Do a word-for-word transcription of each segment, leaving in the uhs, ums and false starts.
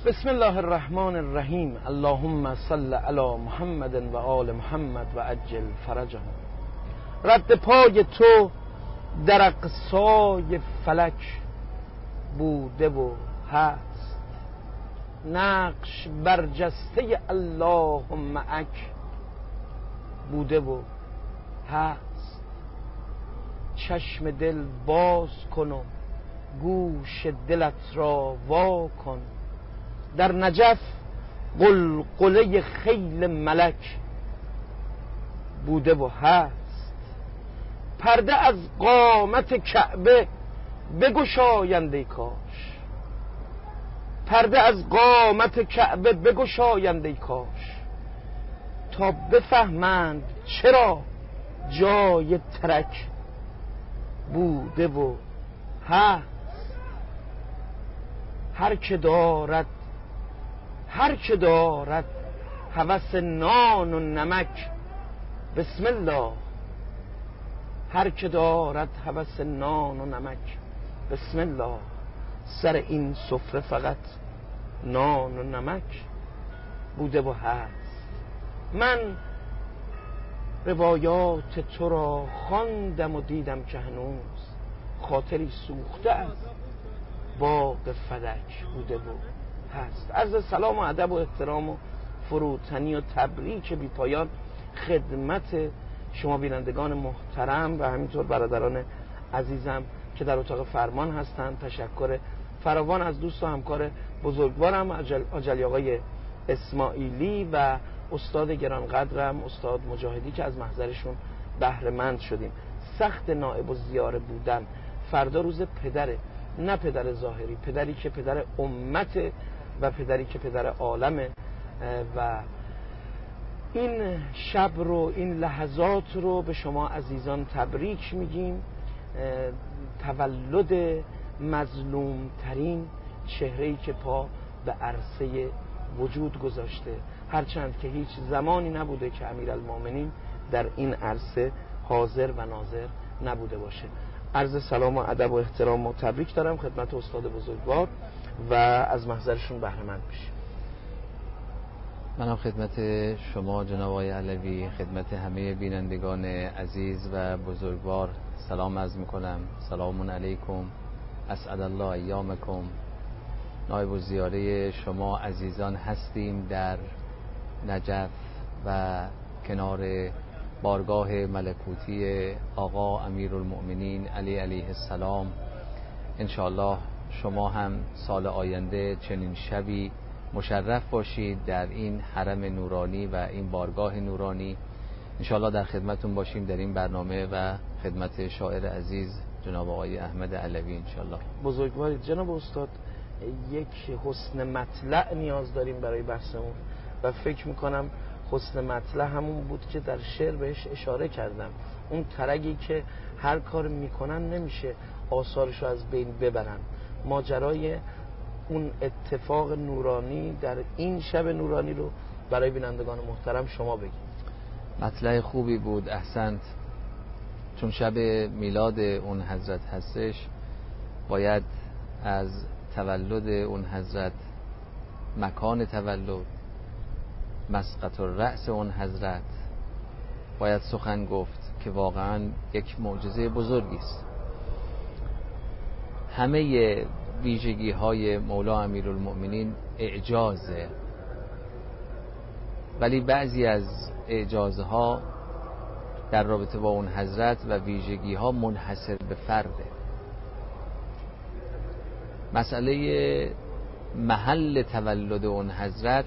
بسم الله الرحمن الرحیم. اللهم صل علی محمد و آل محمد و عجل فرجهم. رد پای تو در اقصای فلک بوده و هست، نقش برجسته اللهم اک بوده و هست. چشم دل باز کن و گوش دلت را وا کن، در نجف قلقله خیل ملک بوده و هست. پرده از قامت کعبه بگشایند ای کاش، پرده از قامت کعبه بگشایند ای کاش، تا بفهمند چرا جای ترک بوده و هست. هر که دارد هر که دارد هوس نان و نمک، بسم الله. هر که دارد هوس نان و نمک، بسم الله. سر این سفره فقط نان و نمک بوده و هست. من روایات تو را خواندم و دیدم که هنوز خاطری سوخته از باغ فلک بوده و هست. عرض سلام و ادب و احترام و فروتنی و تبریک بی پایان خدمت شما بینندگان محترم و همینطور برادران عزیزم که در اتاق فرمان هستند. تشکر فراوان از دوست و همکار بزرگوارم آجلی آقای اسماعیلی و استاد گرانقدرم استاد مجاهدی که از محضرشون بهره مند شدیم. سخت نائب و زیاره بودن. فردا روز پدره، نه پدر ظاهری، پدری که پدر امت و پدری که پدر عالمه و این شب رو، این لحظات رو به شما عزیزان تبریک میگیم. تولد مظلوم ترین چهره‌ای که پا به عرصه وجود گذاشته، هرچند که هیچ زمانی نبوده که امیرالمومنین در این عرصه حاضر و ناظر نبوده باشه. عرض سلام و ادب و احترام و تبریک دارم خدمت استاد بزرگوار و از محضرشون بهره مند بشیم. منم خدمت شما جناب آقای علوی، خدمت همه بینندگان عزیز و بزرگوار سلام عرض میکنم. سلام علیکم، اسعد الله ایامکم. نایب الزیاره شما عزیزان هستیم در نجف و کنار بارگاه ملکوتی آقا امیرالمؤمنین علی علیه السلام. انشاءالله شما هم سال آینده چنین شبی مشرف باشید در این حرم نورانی و این بارگاه نورانی. انشاءالله در خدمتون باشیم در این برنامه و خدمت شاعر عزیز جناب آقای احمد علوی انشاءالله. بزرگوارید جناب استاد. یک حسن مطلع نیاز داریم برای بحثمون و فکر میکنم حسن مطلع همون بود که در شعر بهش اشاره کردم. اون ترگی که هر کار میکنن نمیشه آثارشو از بین ببرن. ماجرای اون اتفاق نورانی در این شب نورانی رو برای بینندگان محترم شما بگید. مطلع خوبی بود، احسنت. چون شب میلاد اون حضرت هستش باید از تولد اون حضرت، مکان تولد، مسقط الرأس اون حضرت باید سخن گفت که واقعا یک معجزه بزرگی است. همه ویژگی های مولا امیرالمؤمنین اعجازه، ولی بعضی از اعجازها در رابطه با اون حضرت و ویژگی ها منحصر به فرده. مسئله محل تولد اون حضرت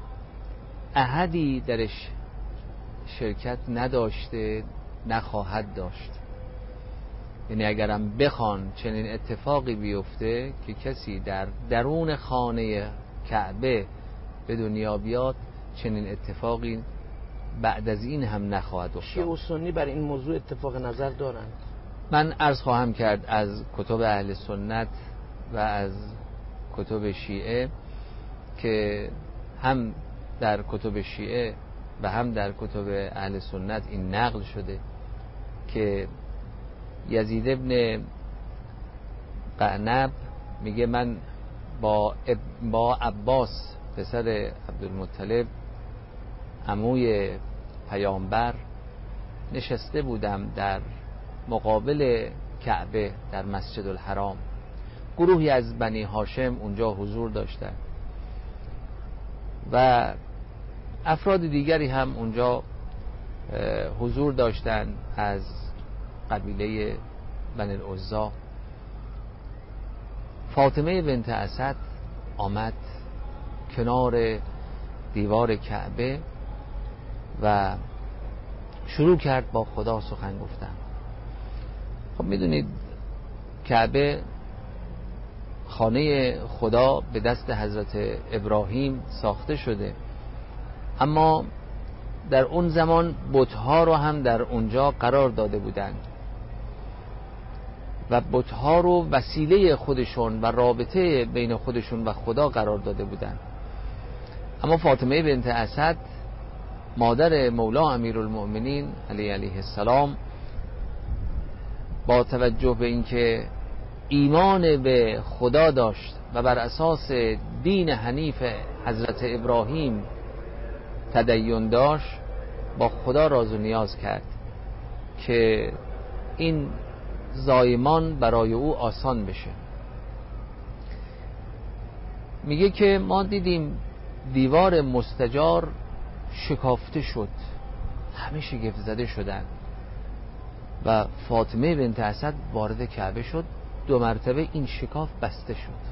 احدی درش شرکت نداشته، نخواهد داشت. یعنی اگرم بخوان چنین اتفاقی بیفته که کسی در درون خانه کعبه به دنیا بیاد، چنین اتفاقی بعد از این هم نخواهد افتاد. شیعه و سنی بر این موضوع اتفاق نظر دارند. من عرض خواهم کرد از کتب اهل سنت و از کتب شیعه که هم در کتب شیعه و هم در کتب اهل سنت این نقل شده که یزید ابن قعنب میگه من با با عباس پسر عبدالمطلب عموی پیامبر نشسته بودم در مقابل کعبه در مسجد الحرام. گروهی از بنی هاشم اونجا حضور داشتند و افراد دیگری هم اونجا حضور داشتند از قبیله بنی العزا. فاطمه بنت اسد آمد کنار دیوار کعبه و شروع کرد با خدا سخن گفتن. خب میدونید کعبه خانه خدا به دست حضرت ابراهیم ساخته شده، اما در اون زمان بت‌ها رو هم در اونجا قرار داده بودند و بت‌ها رو وسیله خودشون و رابطه بین خودشون و خدا قرار داده بودند. اما فاطمه بنت اسد مادر مولا امیرالمؤمنین علی علیه السلام با توجه به اینکه ایمان به خدا داشت و بر اساس دین حنیف حضرت ابراهیم تدین داشت، با خدا راز و نیاز کرد که این زایمان برای او آسان بشه. میگه که ما دیدیم دیوار مستجار شکافته شد، همه شگفت زده شدن و فاطمه بنت اسد وارد کعبه شد، دو مرتبه این شکاف بسته شد.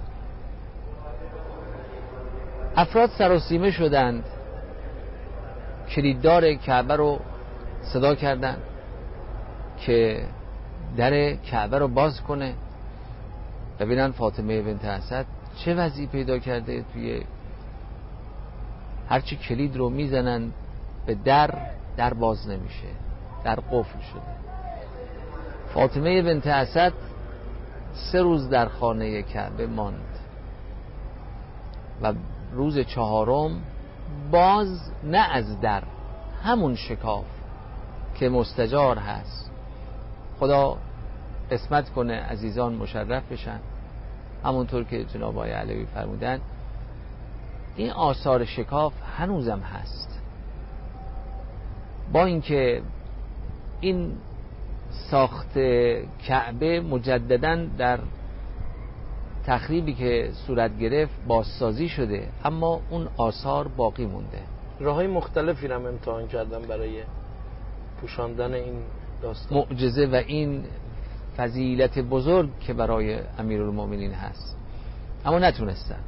افراد سراسیمه شدند، کلیددار کعبه رو صدا کردند که در کعبه رو باز کنه. ببینن فاطمه بنت اسد چه وضعی پیدا کرده. توی هرچی کلید رو میزنن به در، در باز نمیشه، در قفل شده. فاطمه بنت اسد سه روز در خانه کعبه ماند و روز چهارم باز نه از در، همون شکاف که مستجار هست، خدا قسمت کنه عزیزان مشرف بشن، همونطور که جناب آقای علوی فرمودن، این آثار شکاف هنوزم هست. با اینکه این ساخت کعبه مجدداً در تخریبی که صورت گرفت بازسازی شده، اما اون آثار باقی مونده. راههای مختلفی رو امتحان کردن برای پوشاندن این داستان معجزه و این فضیلت بزرگ که برای امیرالمؤمنین هست، اما نتونستن.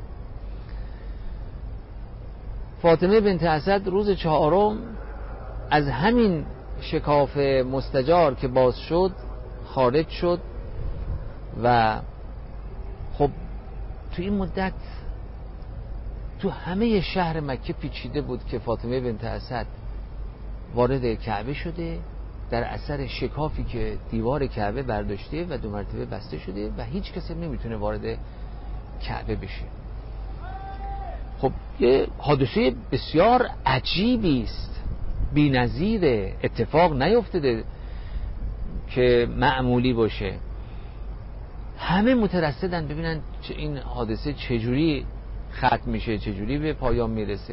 فاطمه بنت اسد روز چهارم از همین شکاف مستجار که باز شد خارج شد و خب تو این مدت تو همه شهر مکه پیچیده بود که فاطمه بنت اسد وارد کعبه شده در اثر شکافی که دیوار کعبه برداشته و دو مرتبه بسته شده و هیچ کسی نمیتونه وارد کعبه بشه. خب یه حادثه بسیار عجیبی است، بی‌نظیر، اتفاق نیفتاده که معمولی باشه. همه مترصدن ببینن چه این حادثه چجوری ختم میشه، چجوری به پایان میرسه.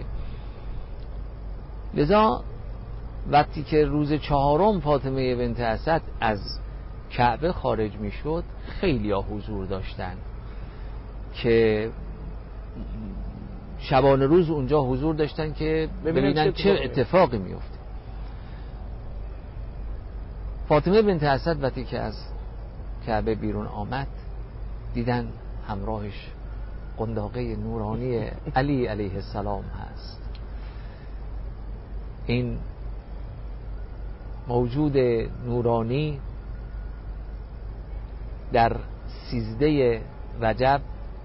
لذا وقتی که روز چهارم فاطمه بنت اسد از کعبه خارج میشد، خیلی ها حضور داشتن که شبانه روز اونجا حضور داشتن که ببینن چه اتفاقی میفته. فاطمه بنت اسد وقتی که از کعبه بیرون آمد، دیدن همراهش قنداقه نورانی علی علیه السلام هست. این موجود نورانی در سیزده رجب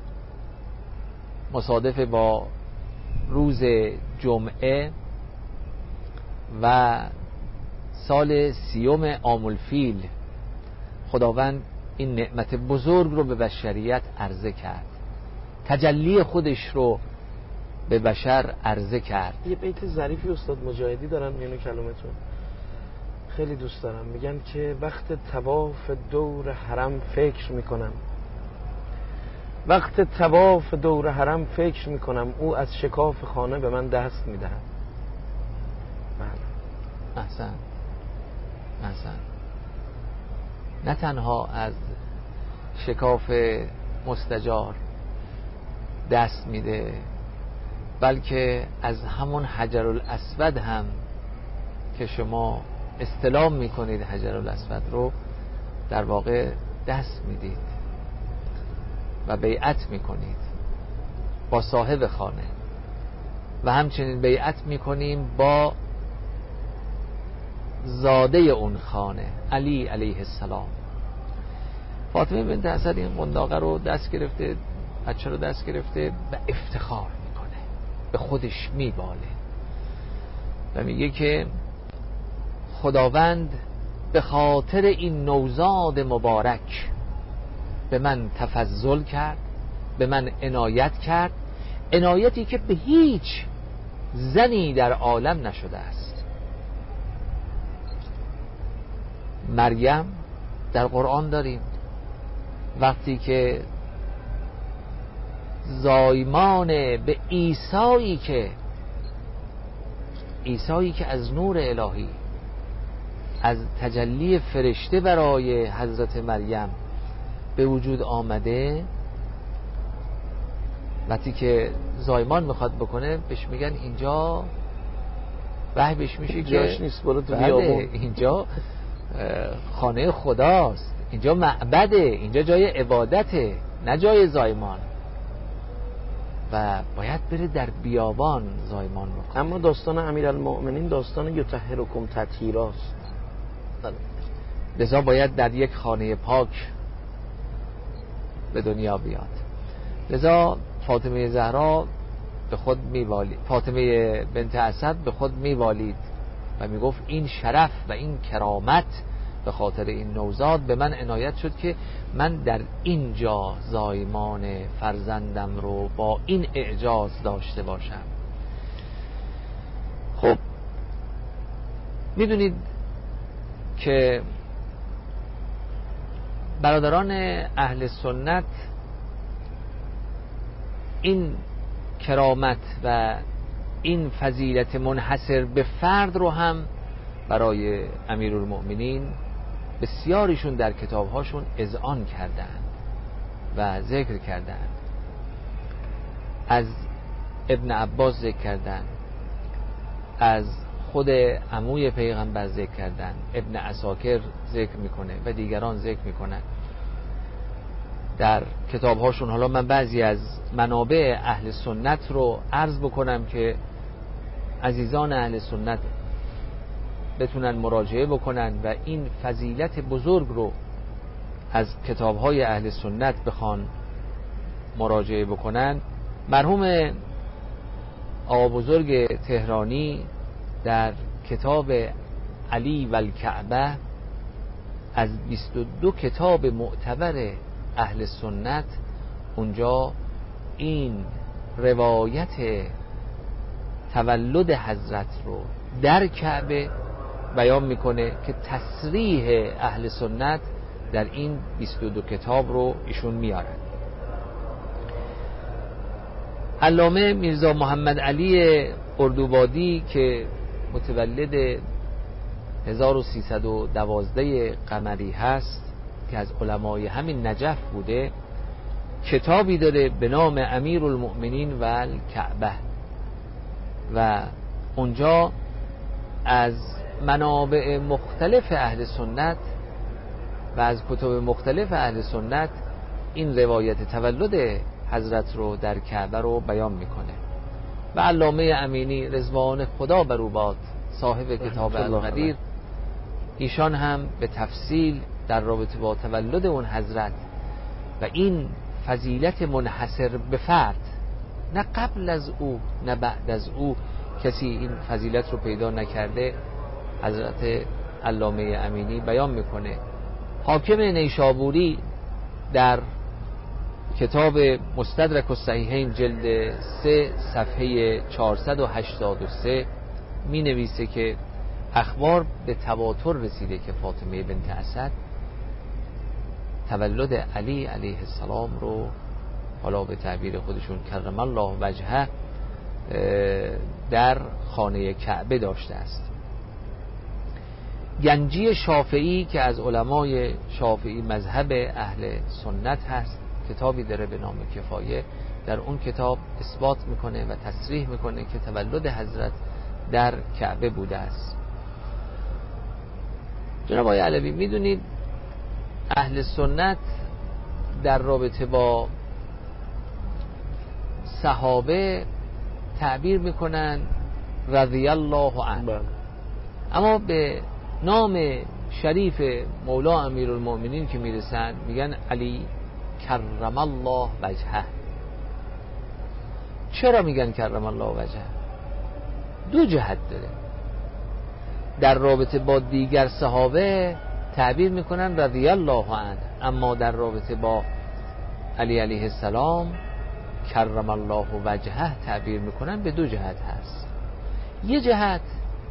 مصادف با روز جمعه و سال سیوم عام الفیل، خداوند این نعمت بزرگ رو به بشریت عرضه کرد، تجلی خودش رو به بشر عرضه کرد. یه بیت ظریفی استاد مجاهدی دارن میونه کلمتون، خیلی دوست دارم. میگن که وقت طواف دور حرم فکر میکنم وقت طواف دور حرم فکر میکنم او از شکاف خانه به من دست میدهد. احسن احسن. نه تنها از شکاف مستجار دست میده، بلکه از همون حجر الاسود هم که شما استلام میکنید حجر الاسود رو در واقع دست میدید و بیعت میکنید با صاحب خانه، و همچنین بیعت میکنیم با زاده اون خانه، علی علیه السلام. فاطمه بنت اسد این قنداقه رو دست گرفته، بچه رو دست گرفته و افتخار میکنه، به خودش میباله و میگه که خداوند به خاطر این نوزاد مبارک به من تفضل کرد، به من عنایت کرد، عنایتی که به هیچ زنی در عالم نشده است. مریم در قرآن داریم وقتی که زایمان به عیسایی که عیسایی که از نور الهی، از تجلی فرشته برای حضرت مریم به وجود آمده، وقتی که زایمان میخواد بکنه بهش میگن اینجا وحی بهش میشه جاش که نیست، برو تو بله بیابون. اینجا خانه خداست، اینجا معبده، اینجا جای عبادته، نه جای زایمان، و باید بره در بیابان زایمان بکنه. اما داستان امیرالمؤمنین داستان یطهرکم تطهیراست، لذا باید در یک خانه پاک به دنیا بیاد. لذا فاطمه زهرا به خود میوالید، فاطمه بنت اسد به خود میوالید و میگفت این شرف و این کرامت به خاطر این نوزاد به من عنایت شد که من در اینجا زایمان فرزندم رو با این اعجاز داشته باشم. خب میدونید که برادران اهل سنت این کرامت و این فضیلت منحصر به فرد رو هم برای امیرالمؤمنین بسیاریشون در کتابهاشون اذعان کردند و ذکر کردند. از ابن عباس ذکر کردند، از خود عموی پیغمبر ذکر کردند، ابن عساکر ذکر میکنه و دیگران ذکر میکنن در کتابهاشون. حالا من بعضی از منابع اهل سنت رو عرض بکنم که عزیزان اهل سنت بتونن مراجعه بکنن و این فضیلت بزرگ رو از کتابهای اهل سنت بخوان مراجعه بکنن. مرحوم آقا بزرگ تهرانی در کتاب علی و الکعبه از بیست و دو کتاب معتبر اهل سنت اونجا این روایت تولد حضرت رو در کعبه بیان میکنه که تصریح اهل سنت در این بیست و دو کتاب رو ایشون میارن. علامه میرزا محمد علی اردوبادی که متولد هزار و سیصد و دوازده قمری هست که از علمای همین نجف بوده، کتابی داره به نام امیرالمؤمنین و الکعبه و اونجا از منابع مختلف اهل سنت و از کتب مختلف اهل سنت این روایت تولد حضرت رو در کعبه رو بیان میکنه. و علامه امینی رضوان خدا بر او باد صاحب کتاب القدیر، ایشان هم به تفصیل در رابطه با تولد اون حضرت و این فضیلت منحصر به فرد، نه قبل از او نه بعد از او کسی این فضیلت رو پیدا نکرده، حضرت علامه امینی بیان میکنه. حاکم نیشابوری در کتاب مستدرک الصحیحین جلد سه صفحه چهارصد و هشتاد و سه می نویسه که اخبار به تواتر رسیده که فاطمه بنت اسد تولد علی علیه السلام رو حالا به تعبیر خودشون کرم الله وجهه در خانه کعبه داشته است. گنجی شافعی که از علمای شافعی مذهب اهل سنت هست کتابی داره به نام کفایه، در اون کتاب اثبات میکنه و تصریح میکنه که تولد حضرت در کعبه بوده است. جناب آقای علوی میدونید اهل سنت در رابطه با صحابه تعبیر میکنن رضی الله عنه، اما به نام شریف مولا امیرالمؤمنین که میرسن میگن علی کرم الله وجهه. چرا میگن کرم الله وجهه؟ دو جهت داره. در رابطه با دیگر صحابه تعبیر میکنن رضی الله عنه، اما در رابطه با علی علیه السلام کرم الله وجهه تعبیر میکنن. به دو جهت هست. یه جهت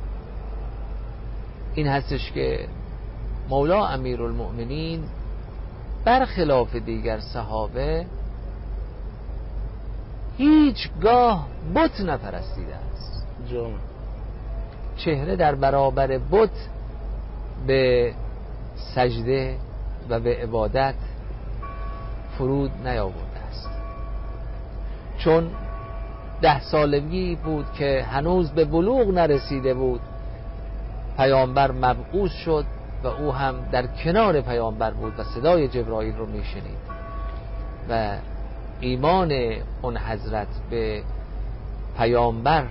این هستش که مولا امیرالمؤمنین برخلاف دیگر صحابه هیچگاه بت نپرستیده است. جان. چهره در برابر بت به سجده و به عبادت فرود نیاورده است. چون ده سالگی بود که هنوز به بلوغ نرسیده بود، پیامبر مبعوث شد و او هم در کنار پیامبر بود و صدای جبرائیل رو میشنید و ایمان اون حضرت به پیامبر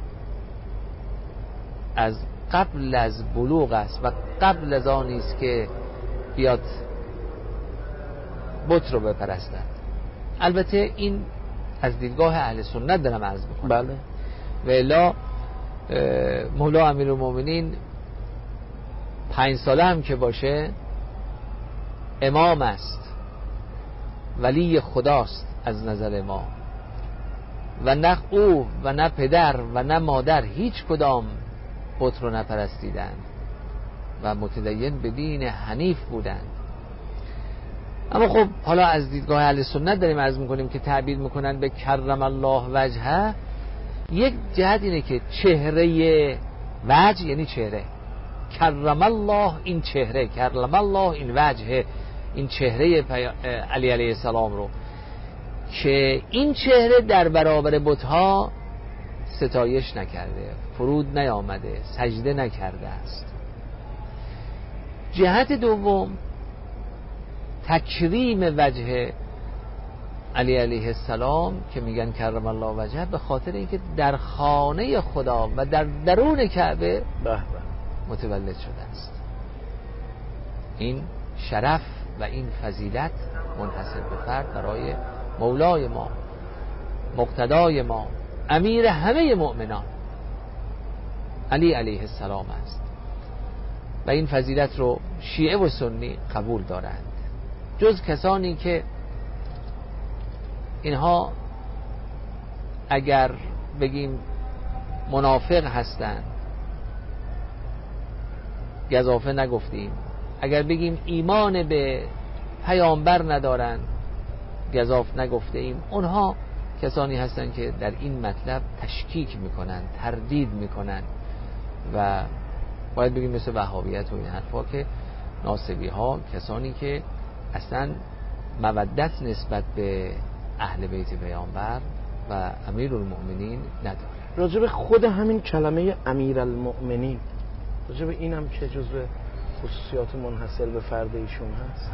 از قبل از بلوغ است و قبل از آن است که بیاد بت رو بپرستد. البته این از دیدگاه اهل سنت دارم عرض میکنم. بله. و الا مولا امیرالمؤمنین پنج ساله هم که باشه امام است، ولی خداست از نظر ما، و نه او و نه پدر و نه مادر هیچ کدام بت رو نپرستیدند و متدین به دین حنیف بودند. اما خب حالا از دیدگاه اهل سنت داریم عرض میکنیم که تعبیر میکنن به کرم الله وجهه. یک جهت اینه که چهره وجه یعنی چهره، کرم الله این چهره، کرم الله این وجه، این چهره علی علیه السلام رو که این چهره در برابر بت‌ها ستایش نکرده، فرود نیامده، سجده نکرده است. جهت دوم تکریم وجه علی علیه السلام که میگن کرم الله وجهه به خاطر اینکه در خانه خدا و در درون کعبه متولد شده است. این شرف و این فضیلت منحصر به فرد برای مولای ما، مقتدای ما، امیر همه مؤمنان علی علیه السلام است و این فضیلت رو شیعه و سنی قبول دارند، جز کسانی که اینها اگر بگیم منافق هستند، گزافه نگفتیم، اگر بگیم ایمان به پیامبر ندارن، گزاف نگفته ایم، اونها کسانی هستند که در این مطلب تشکیک میکنن، تردید میکنن و باید بگیم مثل وهابیت و این حرفا که ناصبی ها، کسانی که اصلا مودت نسبت به اهل بیت پیامبر و امیرالمؤمنین نداره. راجع به خود همین کلمه امیرالمؤمنین، راجع به این هم که جزء خصوصیات منحصر به فرد ایشون هست،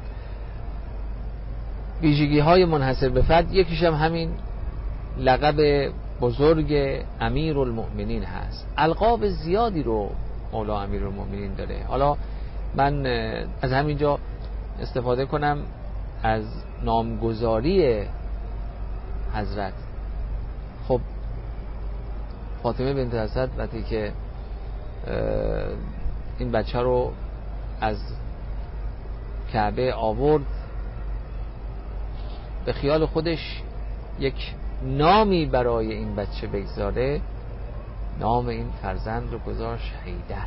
ویژگی های منحصر به فرد، یکیش هم همین لقب بزرگ امیرالمؤمنین هست. القاب زیادی رو مولا امیرالمؤمنین داره. حالا من از همینجا استفاده کنم از نامگذاری حضرت. خب فاطمه بنت اسد وقتی که این بچه رو از کعبه آورد، به خیال خودش یک نامی برای این بچه بگذاره، نام این فرزند رو گذاشت حیدر.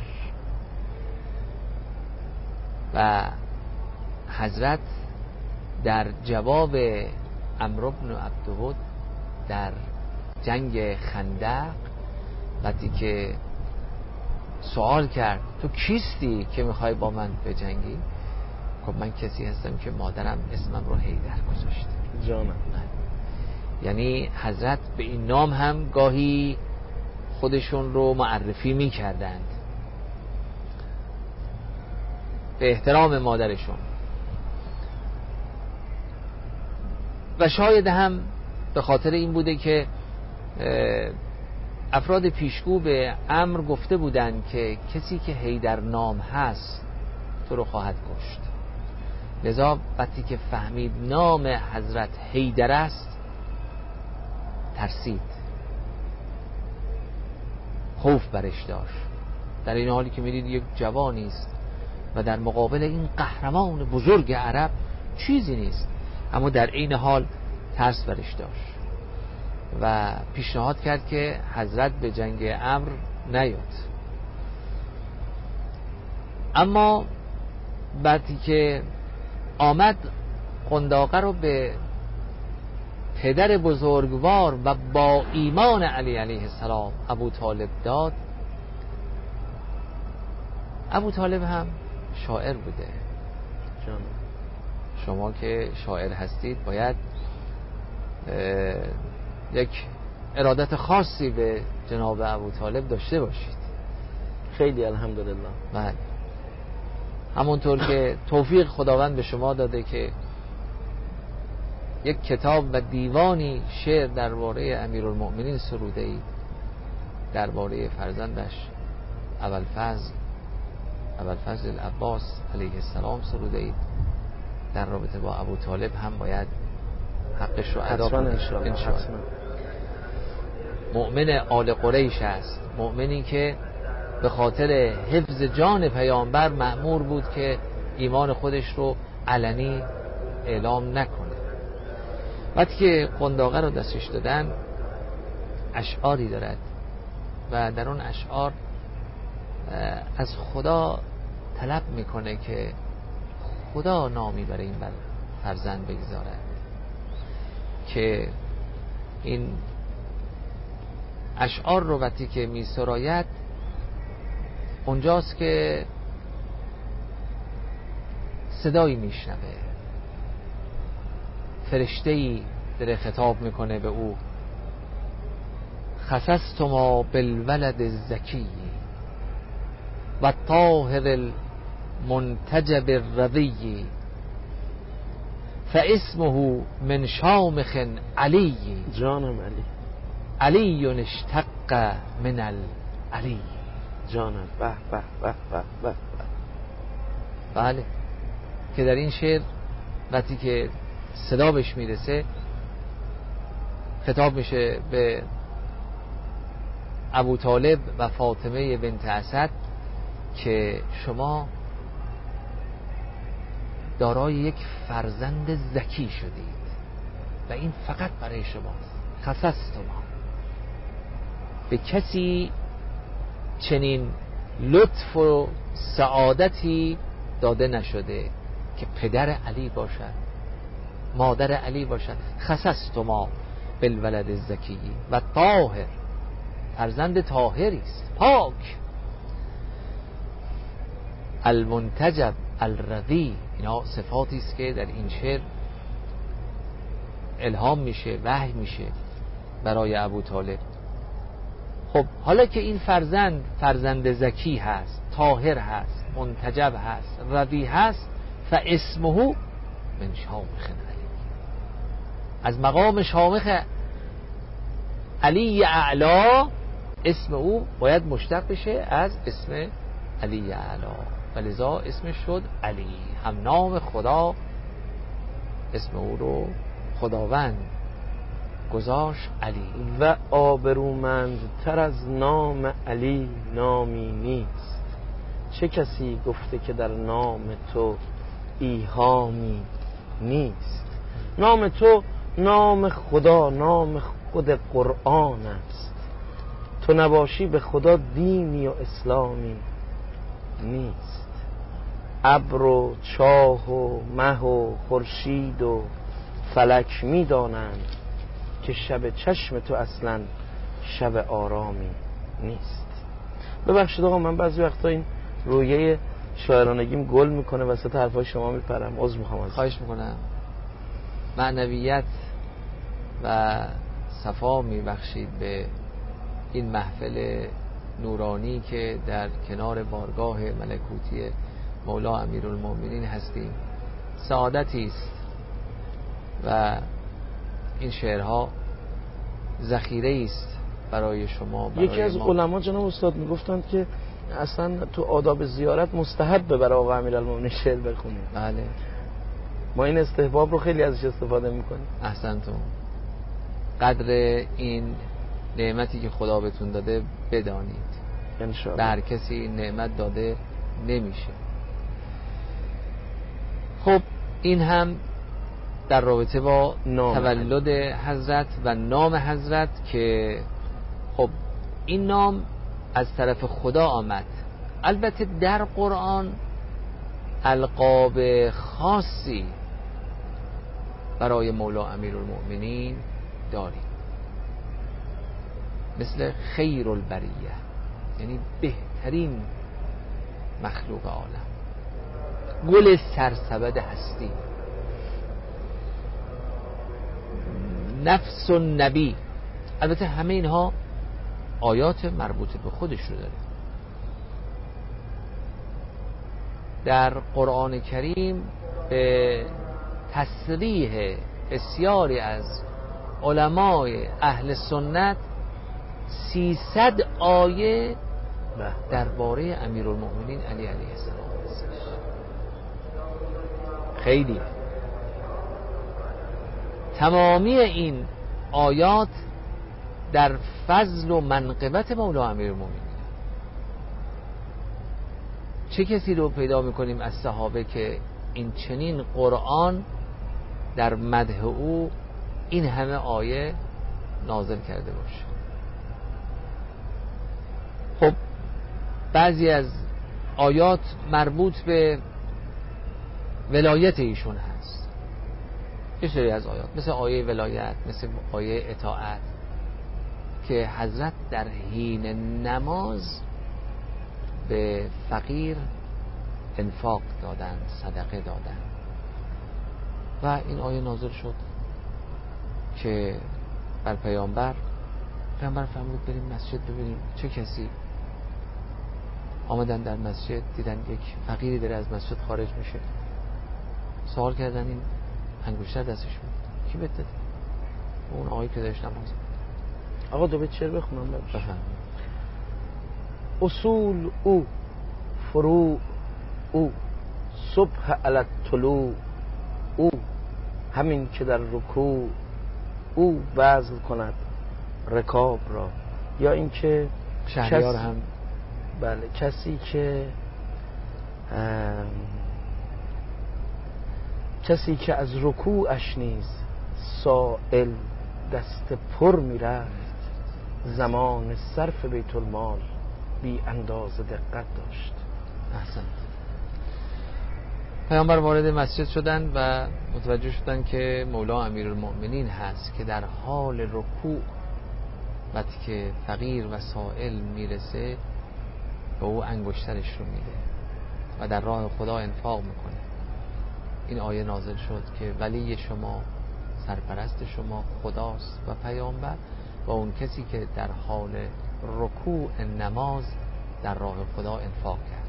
و حضرت در جواب عمرو بن عبدود در جنگ خندق وقتی که سوال کرد تو کیستی که میخوای با من بجنگی؟ خب من کسی هستم که مادرم اسمم رو حیدر گذاشته. جانم. یعنی حضرت به این نام هم گاهی خودشون رو معرفی میکردند به احترام مادرشون. و شاید هم به خاطر این بوده که افراد پیشگو به عمرو گفته بودند که کسی که حیدر نام هست تو رو خواهد کشت. لذا وقتی که فهمید نام حضرت حیدر است ترسید، خوف برش داشت، در این حالی که میدید یک جوانی است و در مقابل این قهرمان بزرگ عرب چیزی نیست، اما در این حال ترس برش داشت و پیشنهاد کرد که حضرت به جنگ عمرو نیاد. اما بعدی که آمد قنداقه رو به پدر بزرگوار و با ایمان علی علیه السلام ابو طالب داد، ابو طالب هم شاعر بوده. جان. شما که شاعر هستید باید یک ارادت خاصی به جناب ابو طالب داشته باشید. خیلی الحمدلله. بله، همونطور که توفیق خداوند به شما داده که یک کتاب و دیوانی شعر درباره امیرالمؤمنین سروده اید، درباره فرزندش ابوالفضل ابوالفضل العباس علیه السلام سروده اید، در رابطه با ابو طالب هم باید حقش رو ادا کنید ان شاء الله. مؤمن آل قریش است، مؤمنی که به خاطر حفظ جان پیامبر مأمور بود که ایمان خودش رو علنی اعلام نکنه. وقتی که قنداقه رو دستش دادن اشعاری دارد و در اون اشعار از خدا طلب میکنه که خدا نامی برای این فرزند بگذارد، که این اشعار رو وقتی که می سراید اونجاست که صدایی میشنوه، فرشته‌ای داره خطاب میکنه به او: خصصتما بالولد الزکی و الطاهر المنتجب الرضی فاسمه من شامخ علی. جانم علی. علی اشتق من العلی. جانم. به به به به به. بله، که در این شعر وقتی که صدا بهش میرسه خطاب میشه به ابو طالب و فاطمه بنت اسد که شما دارای یک فرزند ذکی شدید و این فقط برای شماست. خصصتما، به کسی چنین لطف و سعادتی داده نشده که پدر علی باشد، مادر علی باشد. خصصتما بالولد الزکی و طاهر، فرزند طاهری است، پاک. المنتجب الرضی، اینا صفاتی است که در این شعر الهام میشه، وحی میشه برای ابو طالب. خب حالا که این فرزند فرزند زکی هست، طاهر هست، منتجب هست، رضی هست، فاسمه من شامخ علی، از مقام شامخ علی اعلا اسم او باید مشتق بشه از اسم علی اعلا، ولذا اسمش شد علی، هم نام خدا اسم او رو خداوند گذاشت علی. و آبرومندتر از نام علی نامی نیست، چه کسی گفته که در نام تو ایهامی نیست. نام تو نام خدا، نام خود قرآن است، تو نباشی به خدا دینی و اسلامی نیست. ابر و چاه و مه و خورشید و فلک میدانند که شب چشم تو اصلا شب آرامی نیست. ببخشید آقا، من بعضی وقتا این رویه شاعرانگیم گل میکنه وسط حرفای شما میپرم، عذر میخوام ازتون. خواهش میکنم. معنویت و صفا میبخشید به این محفل نورانی که در کنار بارگاه ملکوتی مولا امیرالمومنین هستیم. سعادتی است و این شعرها ذخیره است برای شما، برای یکی از ما. علما جناب استاد میگفتند که اصلا تو آداب زیارت مستحبه برای آقا امیرالمومنین شعر بخونیم. بله، ما این استحباب رو خیلی ازش استفاده میکنیم. احسنتون. قدر این نعمتی که خدا بهتون داده بدانید. انشاءالله. به هر کسی این نعمت داده نمیشه. خب این هم در رابطه با تولد حضرت و نام حضرت که خب این نام از طرف خدا آمد. البته در قرآن القاب خاصی برای مولا امیرالمومنین داریم، مثل خیر البریه، یعنی بهترین مخلوق عالم، گل سرسبد هستی، نفس النبی. البته همه اینها آیات مربوط به خودش رو داره. در قرآن کریم به تصریح بسیاری از علمای اهل سنت سیصد آیه درباره امیرالمومنین علی علیه السلام هستش. خیلی تمامی این آیات در فضل و منقبت مولا امیرالمومنین. چه کسی رو پیدا میکنیم از صحابه که این چنین قرآن در مدح او این همه آیه نازل کرده باشه؟ خب بعضی از آیات مربوط به ولایت ایشون هست، یه سری از آیات مثل آیه ولایت، مثل آیه اطاعت، که حضرت در حین نماز به فقیر انفاق دادن، صدقه دادن. و این آیه نازل شد که بر پیامبر پیامبر فرمود بریم مسجد ببینیم چه کسی. آمدن در مسجد، دیدن یک فقیری داره از مسجد خارج میشه. سوال کردن این انگشتر دستش بود، کی بهت داد؟ اون آقایی که داشت نماز. آقا دو بیت شعر بخونم ببخشید. بفهم. اصول او، فروع او، صبح علی الطلوع او، همین که در رکوع او بذل کند رکاب را. یا این که شهریار هم بله کسی که کسی که از رکوعش نیز سائل دست پر میرفت، زمان صرف بیت المال بی اندازه دقت داشت. احسن. پیامبر وارد مسجد شدن و متوجه شدن که مولا امیرالمومنین هست که در حال رکوع وقتی که فقیر و سائل میرسه به او انگشترش رو میده و در راه خدا انفاق میکنه. این آیه نازل شد که ولی شما، سرپرست شما خداست و پیامبر و اون کسی که در حال رکوع نماز در راه خدا انفاق کرد.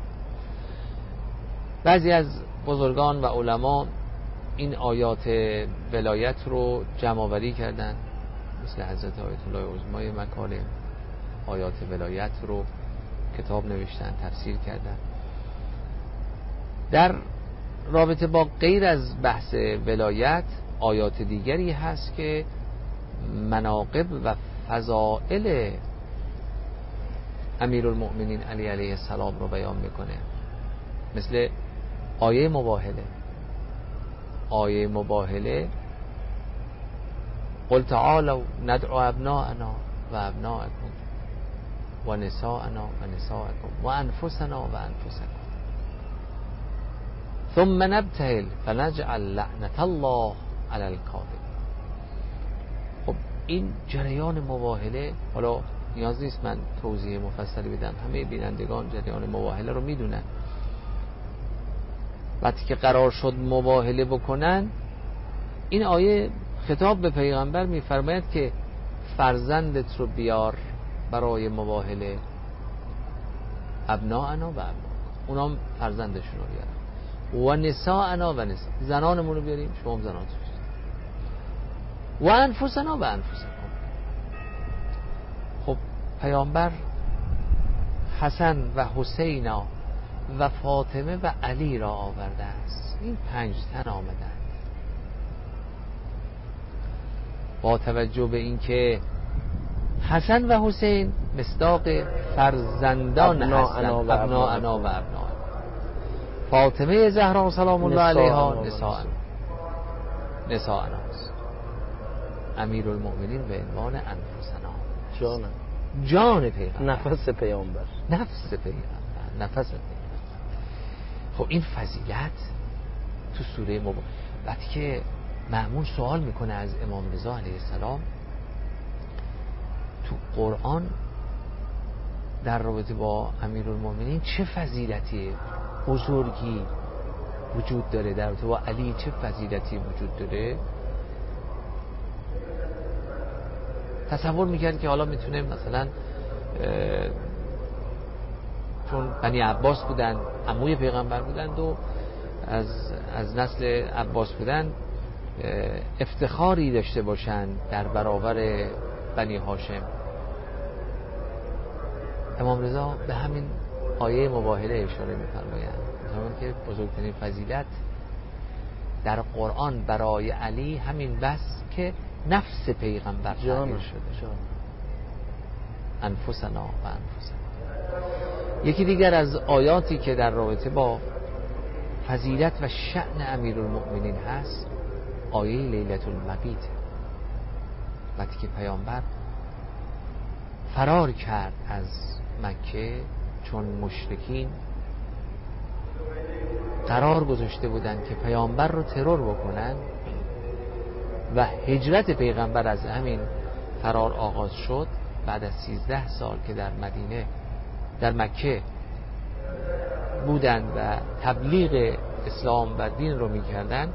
بعضی از بزرگان و علما این آیات ولایت رو جمع آوری کردن، مثل حضرت آیت الله عظمای مکارم آیات ولایت رو کتاب نوشتن، تفسیر کردن. در رابطه با غیر از بحث ولایت آیات دیگری هست که مناقب و فضائل امیرالمومنین علی علیه السلام رو بیان میکنه، مثل آیه مباهله. آیه مباهله قل تعالوا ندعو ابناءنا و ابناءکم و نساءنا و نساءکم و انفسنا و انفسکم ثم نبتهل فنجعل لعنت الله علی الکاذبین. این جریان مباهله، حالا نیاز نیست من توضیح مفصلی بدم، همه بینندگان جریان مباهله رو میدونن. وقتی که قرار شد مباهله بکنن، این آیه خطاب به پیغمبر میفرماید که فرزندت رو بیار برای مباهله، ابناءنا و ابناء، اونام فرزندشون رو بیارن، و نساءنا و نساء، زنانمون رو بیاریم شما هم زنانتون بیاریم، و انفسنا و انفسکم. خب پیامبر حسن و حسینا و فاطمه و علی را آورده است، این پنج تن آمدند. با توجه به اینکه حسن و حسین مصداق فرزندان هستند، ابناءنا و ابناء، فاطمه زهرا سلام الله علیها نساء نساءنا، امیر المؤمنین به عنوان انفسنا، جان جان پیغمبر، نفس پیامبر، نفس پیغمبر، نفس پیغمبر. خب این فضیلت تو سوره مبارکه. وقتی که مأمون سوال میکنه از امام رضا علیه السلام تو قرآن در رابطه با امیرالمومنین چه فضیلتی بزرگی وجود داره، در رابطه با علی چه فضیلتی وجود داره، تصور میکرد که حالا میتونه مثلا چون بنی عباس بودن، عموی پیغمبر بودند و از از نسل عباس بودن، افتخاری داشته باشن در برابر بنی هاشم. امام رضا به همین آیه مباهله اشاره می‌فرمایند، مثلا که بزرگترین فضیلت در قرآن برای علی همین بس که نفس پیغمبر تعبیر شده، جان. انفسنا و انفسنا. یکی دیگر از آیاتی که در رابطه با فضیلت و شأن امیرالمؤمنین هست آیه لیلة المبیت، وقتی که پیامبر فرار کرد از مکه چون مشرکین قرار گذاشته بودند که پیامبر رو ترور بکنن و هجرت پیغمبر از همین فرار آغاز شد. بعد از سیزده سال که در مدینه در مکه بودند و تبلیغ اسلام و دین رو می‌کردند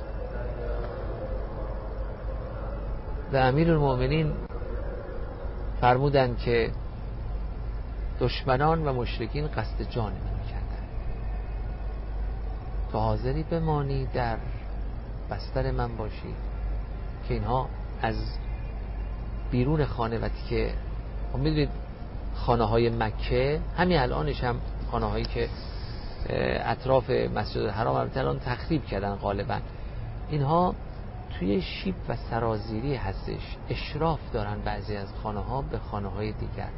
و امیرالمؤمنین فرمودند که دشمنان و مشرکین قصد جان من می‌کردند، تو حاضری بمانی در بستر من باشی که اینها از بیرون خانه، وقتی که می‌دونید خانه های مکه همین الانش هم خانه هایی که اطراف مسجد الحرام الان تخریب کردن غالبا، اینها توی شیب و سرازیری هستش، اشراف دارن بعضی از خانه ها به خانه های دیگر.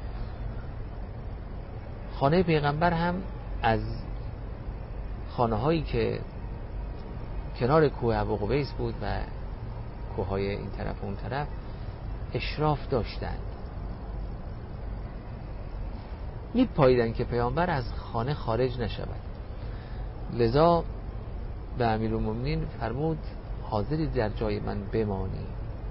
خانه پیغمبر هم از خانه هایی که کنار کوه ابوقبیس بود و کوه های این طرف و اون طرف اشراف داشتند، میپاییدن که پیامبر از خانه خارج نشود. لذا به امیرالمومنین فرمود حاضری در جای من بمانی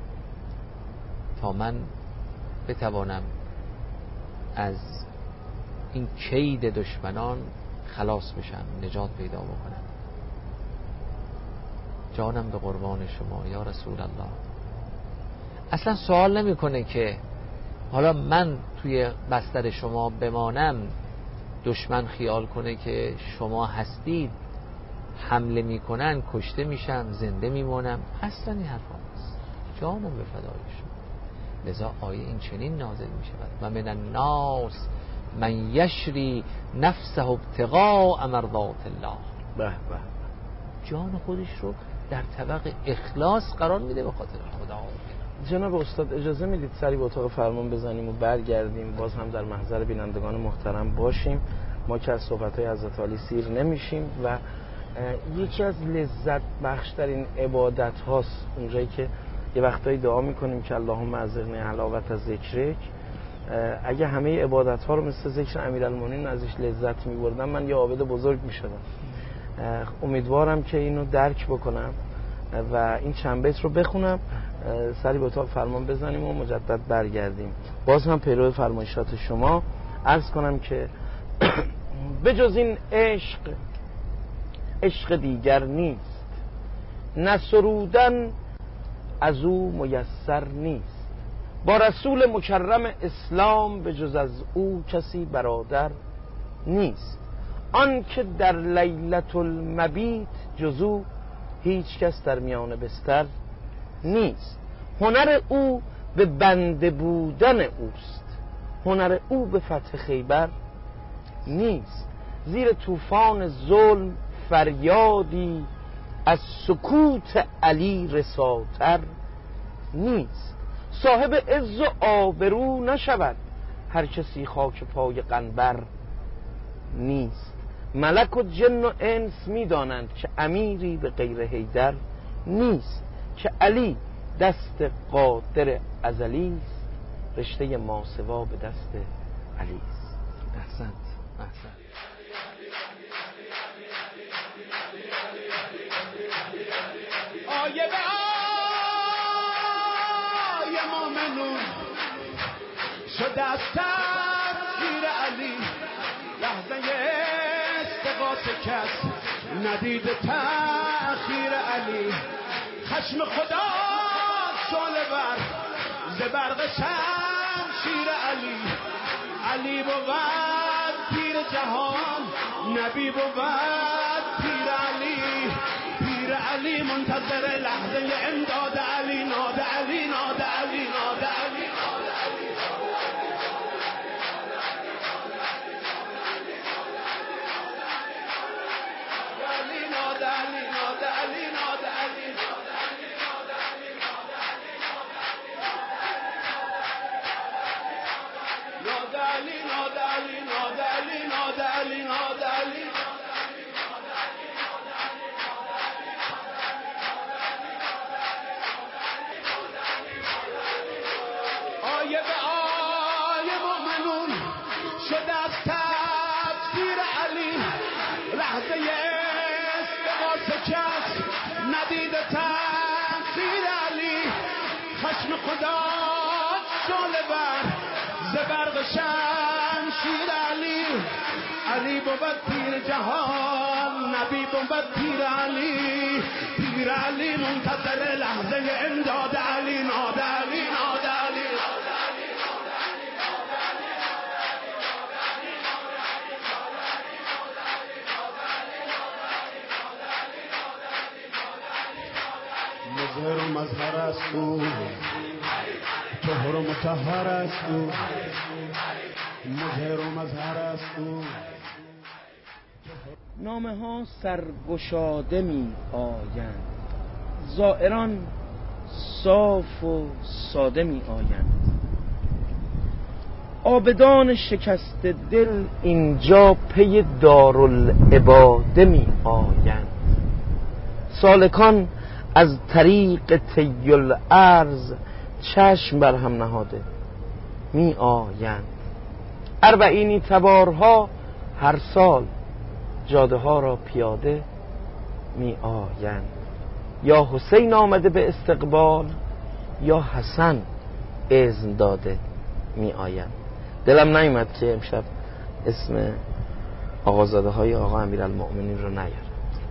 تا من بتوانم از این کید دشمنان خلاص بشم، نجات پیدا بکنم. جانم به قربان شما یا رسول الله. اصلا سوال نمیکنه که حالا من توی بستر شما بمانم دشمن خیال کنه که شما هستید، حمله میکنن، کشته میشم، زنده میمونم. اصلا این حرفا نیست. جانم به فدای شما. لذا آیه این چنین نازل میشود و من الناس من یشری نفسه ابتغاء مرضات الله. به به. جان خودش رو در طبق اخلاص قرار میده به خاطر خدا. جناب استاد اجازه میدید سری به اتاق فرمان بزنیم و برگردیم، باز هم در محضر بینندگان محترم باشیم. ما که از صحبت‌های حضرت علی سیر نمیشیم و یکی از لذت بخشترین عبادت هاست اونجایی که یه وقتایی دعا میکنیم که اللهم ارزقنی حلاوت از ذکرک. اگه همه عبادت ها رو مثل ذکر امیرالمومنین ازش لذت میبردم من یه عابد بزرگ میشدم. امیدوارم که اینو درک بکنم و این چند بیت رو بخونم، سری به اتاق فرمان بزنیم و مجدد برگردیم. باز هم پیرو فرمایشات شما عرض کنم که بجز این عشق عشق دیگر نیست، نه سرودن از او میسر نیست. با رسول مکرم اسلام به جز از او کسی برادر نیست. آن که در لیلة المبیت جز او هیچ کس در میان بستر نیست. هنر او به بنده بودن اوست، هنر او به فتح خیبر نیست. زیر طوفان ظلم فریادی از سکوت علی رساتر نیست. صاحب عز و آبرو نشود هر کسی خاک پای قنبر نیست. ملک و جن و انس می دانند که امیری به غیر حیدر نیست. که علی دست قادر ازلی است، رشته ماسوا به دست علی است. احسنت احسنت. آیه به آیه مومنون شده از تفسیر علی، لحظه استغاثه کس ندید تأخیر علی. خشم خدا شعله ور ز برق شمشیر علی. علی بود پیر جهان، نبی بود پیر علی. پیر علی منتظر لحظه امداد علی. ناد علی ناد علی ناد علی ناد علی. ناد علی ناد علی ناد علی. آیه به آیه مومنون شده از تفسیر علی، لحظه استغاثه کس ندید تفسیر علی. خشم خدا شعله ور ز برق شمشیر علی. علی بود پیر جهان، نبی بود پیر علی. پیر علی منتظر لحظه امداد علی. ناد علی ناد علی. مظهر و مظهر است او، طهر و مطهر است او. مظهر و مظهر است او. نامه ها سرگشاده می آیند، زائران صاف و ساده می آیند. عابدان شکست دل اینجا پی دارالعباده می آیند. سالکان از طریق طی الارض چشم بر هم نهاده می آیند. اربعینی تبارها هر سال جاده ها را پیاده می آیند. یا حسین آمده به استقبال، یا حسن اذن داده می آیند. دلم نیامد که امشب اسم آقازاده های آقا امیرالمؤمنین رو نیارم.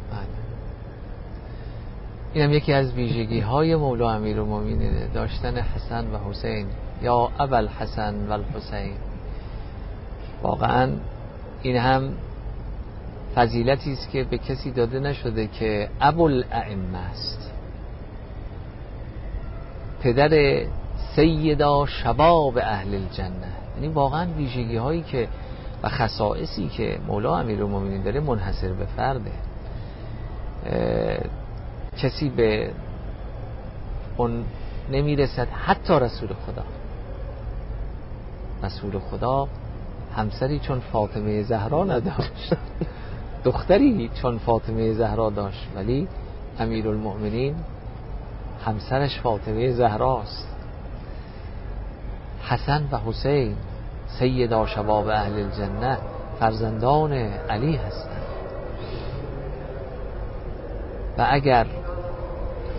این هم یکی از ویژگی های مولا امیرالمؤمنین، داشتن حسن و حسین. یا ابوالحسن و الحسین. واقعا این هم فضیلتی است که به کسی داده نشده که ابوالائمه است، پدر سیدا شباب اهل الجنه. یعنی واقعا ویژگی هایی که و خصائصی که مولا امیرالمؤمنین داره منحصر به فرده. کسی به اون نمیرسد. حتی رسول خدا رسول خدا همسری چون فاطمه زهرا نداشت، دختری چون فاطمه زهرا داشت، ولی امیرالمؤمنین همسرش فاطمه زهراست. حسن و حسین سیدا شباب اهل الجنه فرزندان علی هستند. و اگر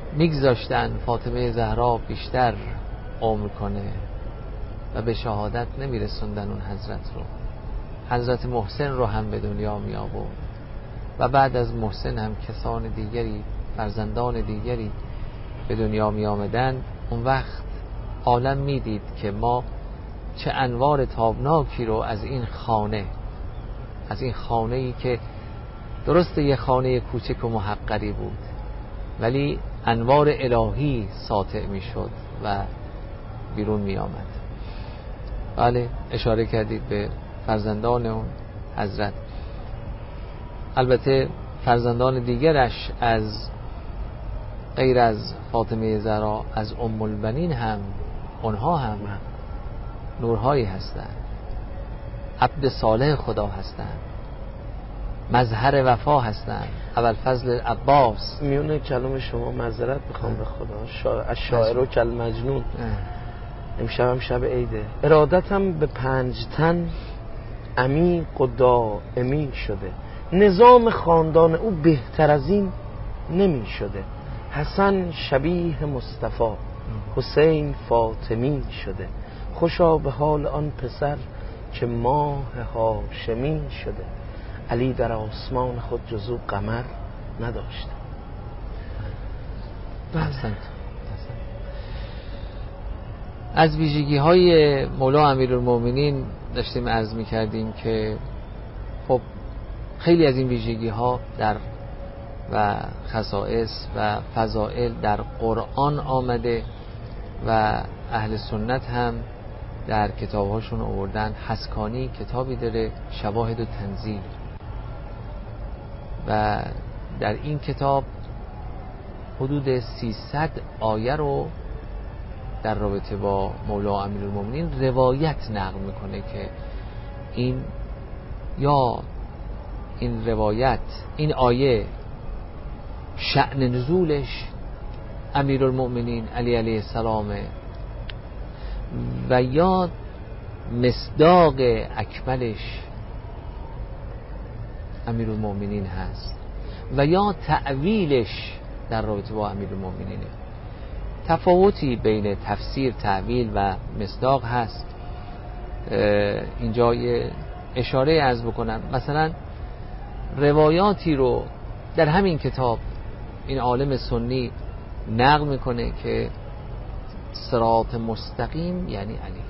میگذاشتن فاطمه زهرا بیشتر عمر کنه و به شهادت نمیرسوندن اون حضرت رو. حضرت محسن رو هم به دنیا می آورد و بعد از محسن هم کسان دیگری، فرزندان دیگری به دنیا می آمدن. اون وقت عالم می دید که ما چه انوار تابناکی رو از این خانه، از این خانه‌ای که درسته یه خانه کوچک و محقری بود ولی انوار الهی ساطع می شد و بیرون می آمد. بله، اشاره کردید به فرزندان اون حضرت. البته فرزندان دیگرش از غیر از فاطمه زهرا، از ام البنین هم، اونها هم نورهایی هستند، عبد صالح خدا هستند، مظهر وفا هستند. اول فضل عباس. میونه کلام شما معذرت میخوام به خدا، شا... از شاعر و کل مجنون. امشب هم شب عیده. ارادتم به پنج تن عمیق و دائمی شده، نظام خاندان او بهتر از این نمی شده. حسن شبیه مصطفی، حسین فاطمی شده. خوشا به حال آن پسر که ماه هاشمی شده. علی در آسمان خود جزو قمر نداشته. بله. از ویژگی های مولا امیرالمومنین داشتیم عرض می کردیم که خب خیلی از این ویژگی ها در و خصائص و فضائل در قرآن آمده و اهل سنت هم در کتابهاشون آوردن. حسکانی کتابی داره شواهد و تنزیل و در این کتاب حدود سیصد آیه رو در رابطه با مولا امیرالمومنین روایت نقل میکنه که این یا این روایت، این آیه شأن نزولش امیرالمومنین علی علیه السلام و یا مصداق اکملش امیرالمومنین هست و یا تأویلش در رابطه با امیرالمومنینه. تفاوتی بین تفسیر، تأویل و مصداق هست. اینجا یه اشاره عرض بکنم. مثلا روایاتی رو در همین کتاب این عالم سنی نقل میکنه که صراط مستقیم یعنی علی.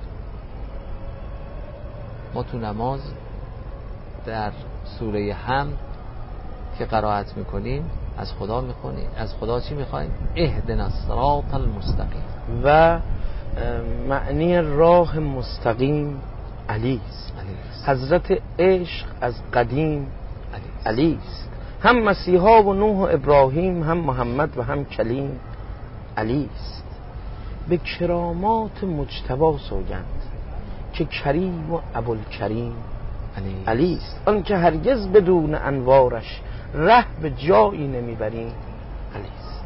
ما تو نماز در سوره حمد که قرائت میکنیم از خدا میخونیم، از خدا چی میخوایم؟ اهدنا الصراط المستقیم. و معنی راه مستقیم علی است. حضرت عشق از قدیم علی است. هم مسیحا و نوح و ابراهیم، هم محمد و هم کلیم علی است. به کرامات مجتبی سوگند که کریم و ابوالکریم علی است. آن که هرگز بدون انوارش ره به جایی نمیبریم علی است.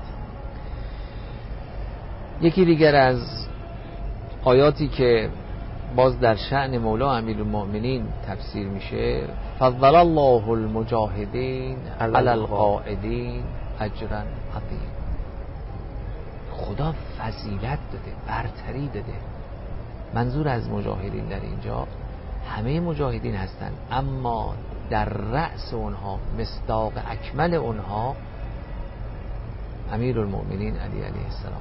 یکی دیگر از آیاتی که باز در شأن مولا امیرالمومنین تفسیر میشه، فضل الله المجاهدین علی القاعدین اجرا عظیم. خدا فضیلت داده، برتری داده. منظور از مجاهدین در اینجا همه مجاهدین هستند، اما در رأس اونها، مصداق اکمل اونها امیرالمومنین علی علیه السلام.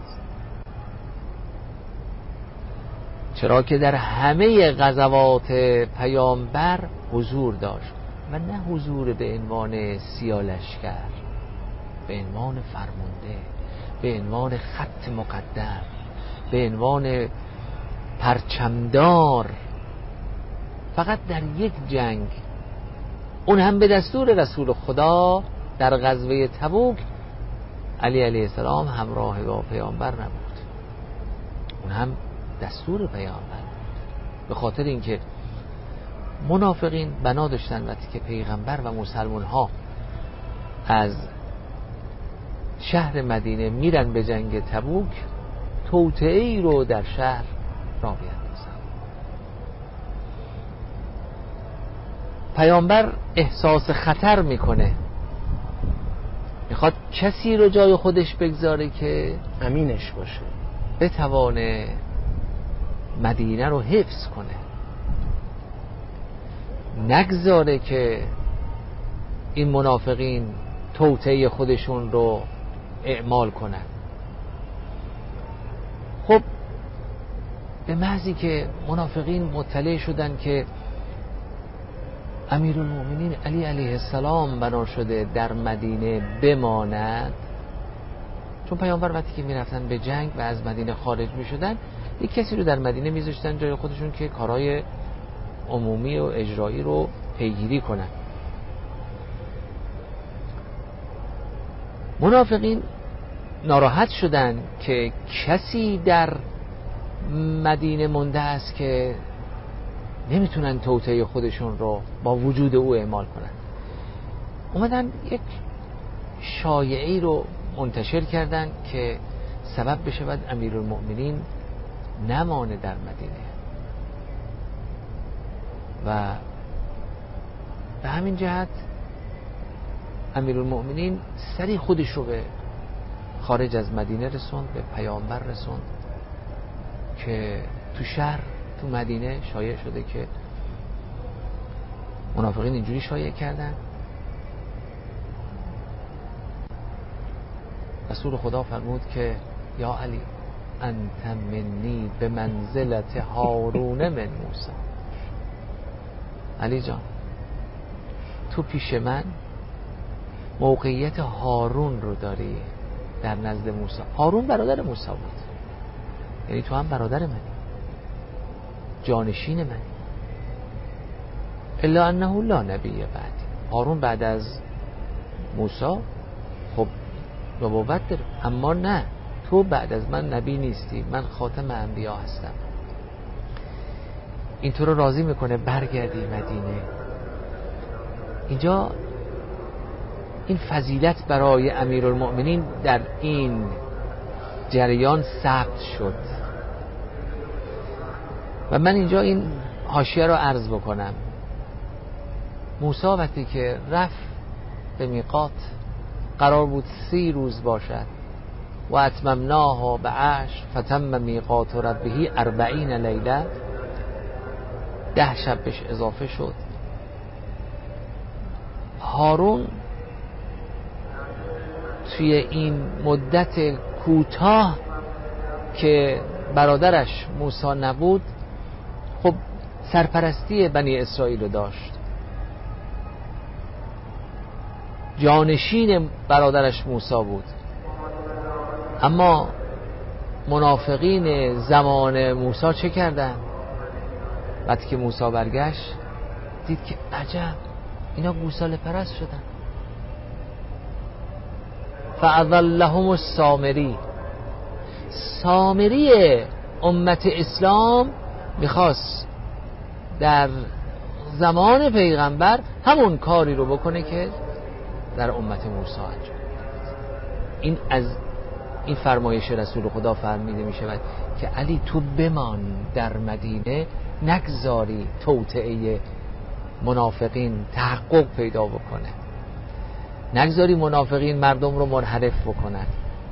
چرا که در همه غزوات پیامبر حضور داشت و نه حضور به عنوان سیالشکر، به عنوان فرمانده، به عنوان خط مقدم، به عنوان پرچمدار. فقط در یک جنگ، اون هم به دستور رسول خدا، در غزوه تبوک علی علیه السلام همراه با پیامبر نبود، اون هم دستور پیامبر بود. به خاطر اینکه منافقین بنا داشتن وقتی که پیغمبر و مسلمان ها از شهر مدینه میرن به جنگ تبوک، توطئه‌ای رو در شهر را بیندازن. پیامبر احساس خطر میکنه میخواد کسی رو جای خودش بگذاره که امینش باشه، بتوانه مدینه رو حفظ کنه، نگذاره که این منافقین توطئه خودشون رو اعمال کنن. خب به محضی که منافقین مطلع شدن که امیرالمؤمنین علی علیه السلام بنا شده در مدینه بماند، چون پیامبر وقتی که میرفتن به جنگ و از مدینه خارج میشدن یک کسی رو در مدینه میذاشتن جای خودشون که کارهای عمومی و اجرایی رو پیگیری کنن. منافقین ناراحت شدن که کسی در مدینه مونده است که نمیتونن توطئه خودشون رو با وجود او اعمال کنن. اومدن یک شایعی رو منتشر کردن که سبب بشود امیرالمؤمنین نمانه در مدینه و به همین جهت امیرالمؤمنین سری خودش رو به خارج از مدینه رسوند، به پیامبر رسوند که تو شهر تو مدینه شایع شده که منافقین اینجوری شایع کردن. رسول خدا فرمود که یا علی انت منی به منزلت هارون من موسی. علی جان تو پیش من موقعیت هارون رو داری در نزد موسی. هارون برادر موسی بود، یعنی تو هم برادر منی، جانشین منی. الا انه لا نبی بعد. هارون بعد از موسی خب نبوت داره، اما نه تو بعد از من نبی نیستی، من خاتم انبیا هستم. این تو رو راضی میکنه برگردی مدینه. اینجا این فضیلت برای امیرالمؤمنین در این جریان ثبت شد و من اینجا این حاشیه رو عرض بکنم. موسی وقتی که رفت به میقات قرار بود سی روز باشد و اتممناها به عشر فتم میقات ربه اربعین لیله، ده شب بهش اضافه شد. هارون توی این مدت کوتاه که برادرش موسی نبود خب سرپرستی بنی اسرائیل رو داشت، جانشین برادرش موسی بود. اما منافقین زمان موسی چه کردن؟ وقتی که موسی برگشت دید که عجب اینا گوساله پرست شدن. فاضلهم السامری. سامری امت اسلام میخواست در زمان پیغمبر همون کاری رو بکنه که در امت موسی انجام. این از این فرمایش رسول خدا فرمیده می شود که علی تو بمان در مدینه، نگذاری توطئه منافقین تحقق پیدا بکنه، نگذاری منافقین مردم رو منحرف بکنن.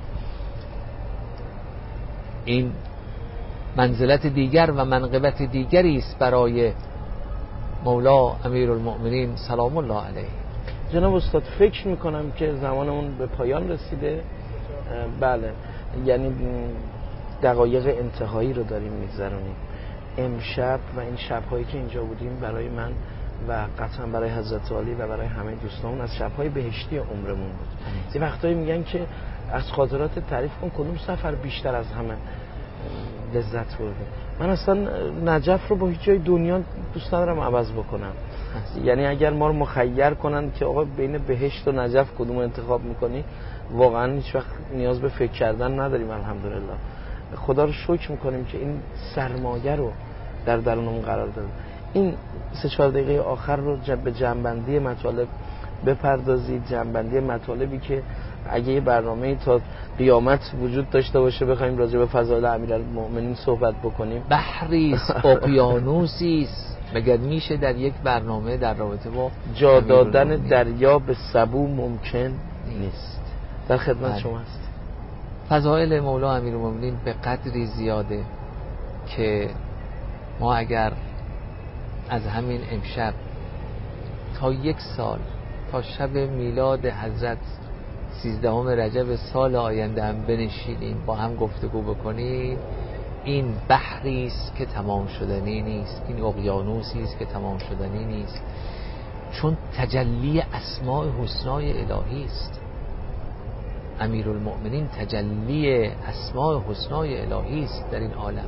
این منزلت دیگر و منقبت دیگری است برای مولا امیرالمؤمنین سلام الله علیه. جناب استاد فکر میکنم که زمانمون به پایان رسیده. بله، یعنی دقایق انتهایی رو داریم میگذرونیم. امشب و این شب‌هایی که اینجا بودیم برای من و قطعا برای حضرت علی و برای همه دوستامون از شب‌های بهشتی عمرمون بود. یه وقتایی میگن که از خاطرات تعریف کن کدوم سفر بیشتر از همه لذت برده. من اصلا نجف رو با هیچ جای دنیا دوست ندارم عوض بکنم. یعنی اگر ما رو مخیر کنن که آقا بین بهشت و نجف کدوم انتخاب میکنی، واقعا هیچ وقت نیاز به فکر کردن نداریم. الحمدلله خدا رو شکر میکنیم که این سرمایه رو در درونمون قرار داده. این سه چهار دقیقه آخر رو به جنبندی مطالب بپردازید، جنبندی مطالبی که اگه یه برنامه تا قیامت وجود داشته باشه بخوایم راجع به فضایل امیرالمؤمنین صحبت بکنیم، بحری است، اقیانوسی است، مگر میشه در یک برنامه در رابطه با جا دادن دریا به سبو ممکن نیست. در خدمت شما هست. فضائل مولا امیرالمومنین به قدری زیاده که ما اگر از همین امشب تا یک سال تا شب میلاد حضرت سیزدهم رجب سال آینده هم بنشینیم با هم گفتگو بکنیم، این بحری است که تمام شدنی نیست، این اقیانوسی است که تمام شدنی نیست، چون تجلی اسماء حسنای الهی است. امیرالمؤمنین تجلی اسماء حسنای الهی است در این عالم.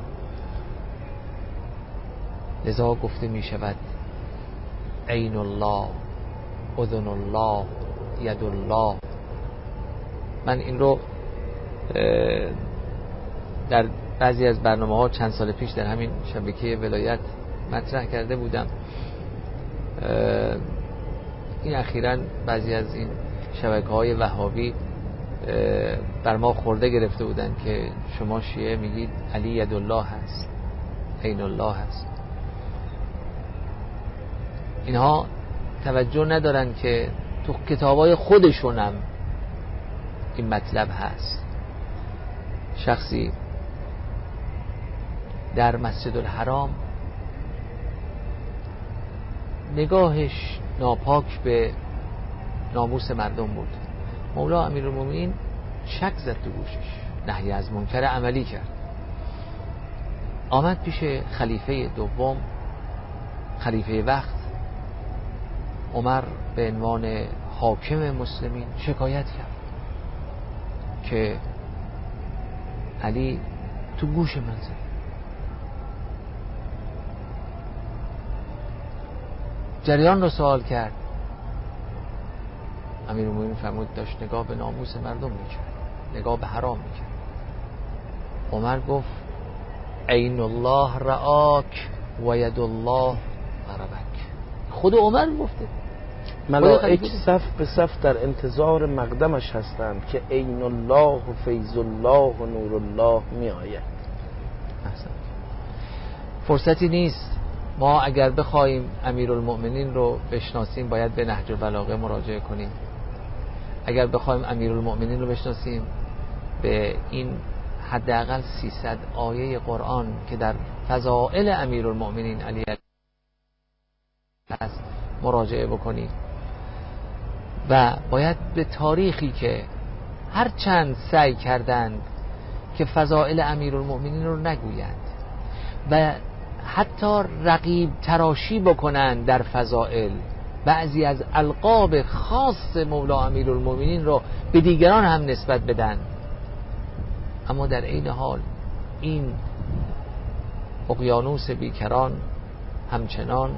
لذا گفته می شود عین الله، اذن الله، ید الله. من این رو در بعضی از برنامه ها چند سال پیش در همین شبکه ولایت مطرح کرده بودم. این اخیراً بعضی از این شبکه های وهابی بر ما خورده گرفته بودن که شما شیعه میگید علی ید الله هست، عین الله هست. اینها توجه ندارن که تو کتابای خودشونم این مطلب هست. شخصی در مسجد الحرام نگاهش ناپاک به ناموس مردم بود. مولا امیرالمومنین شک زد تو گوشش، نهی از منکر عملی کرد. آمد پیش خلیفه دوم، خلیفه وقت عمر به عنوان حاکم مسلمین شکایت کرد که علی تو گوش من زد. جریان رو سوال کرد. امیرالمومنین فرمود داشت نگاه به ناموس مردم میکرد، نگاه به حرام میکرد. عمر گفت عین الله رعاک و ید الله ضربک. خود عمر گفته. ملائک صف به صف در انتظار مقدمش هستند که عین الله و فیض الله و نور الله می آید. فرصتی نیست. ما اگر بخوایم امیرالمؤمنین رو بشناسیم باید به نهج البلاغه مراجعه کنیم. اگر بخوایم امیرالمؤمنین رو بشناسیم به این حداقل سیصد آیه قرآن که در فضائل امیرالمؤمنین علی است مراجعه بکنیم و باید به تاریخی که هر چند سعی کردند که فضائل امیرالمؤمنین رو نگویند و حتی رقیب تراشی بکنند در فضائل، بعضی از القاب خاص مولا امیرالمؤمنین رو به دیگران هم نسبت بدن، اما در عین حال این اقیانوس بیکران همچنان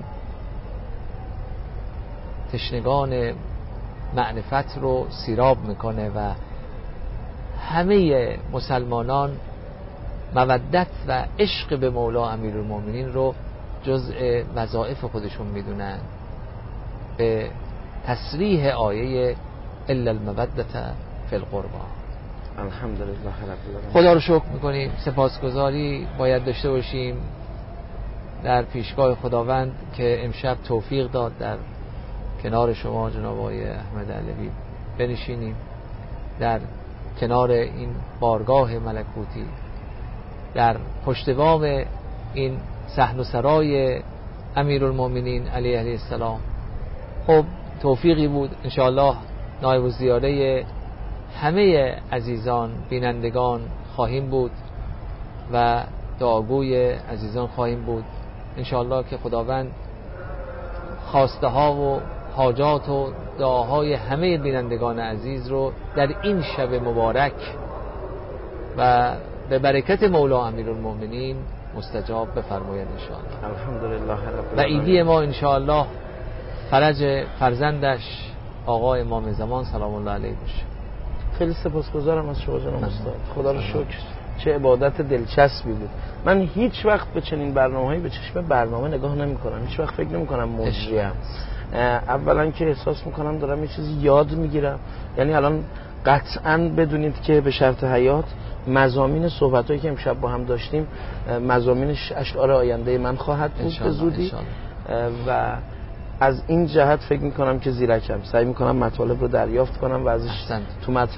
تشنگان معرفت رو سیراب میکنه و همه مسلمانان مودت و عشق به مولا امیرالمؤمنین رو جزء وظایف خودشون میدونن به تصریح آیه الا المودة فی القربى. الحمدلله رب العالمین. خدا رو شکر میکنیم، سپاسگزاری باید داشته باشیم در پیشگاه خداوند که امشب توفیق داد در کنار شما جناب آقای احمد علوی بنشینیم، در کنار این بارگاه ملکوتی، در پشتبام این صحن و سرای امیرالمؤمنین علیه السلام. خب توفیقی بود. انشاءالله نایب الزیاره همه عزیزان بینندگان خواهیم بود و دعاگوی عزیزان خواهیم بود انشاءالله که خداوند خواسته ها و حاجات و دعاهای همه بینندگان عزیز رو در این شب مبارک و به برکت مولا امیرالمؤمنین مستجاب بفرماید انشاءالله. الحمدلله رب و العالمین. عیدی ما انشاءالله فرج فرزندش آقا امام زمان سلام الله علیه باشه. خیلی سپاسگزارم از شما جناب استاد. خدا رو شکر چه عبادت دلچسبی بود. من هیچ وقت به چنین برنامه‌ای به چشم برنامه نگاه نمی‌کنم. هیچ وقت فکر نمی‌کنم مجریم. اولا که احساس می‌کنم دارم یه چیزی یاد می‌گیرم. یعنی الان قطعاً بدونید که به شرط حیات مضامین صحبتایی که امشب با هم داشتیم مضامینش اشعار آینده من خواهد بود به زودی و از این جهت فکر میکنم که زیرکم سعی میکنم مطالب رو دریافت کنم و ازش تو متن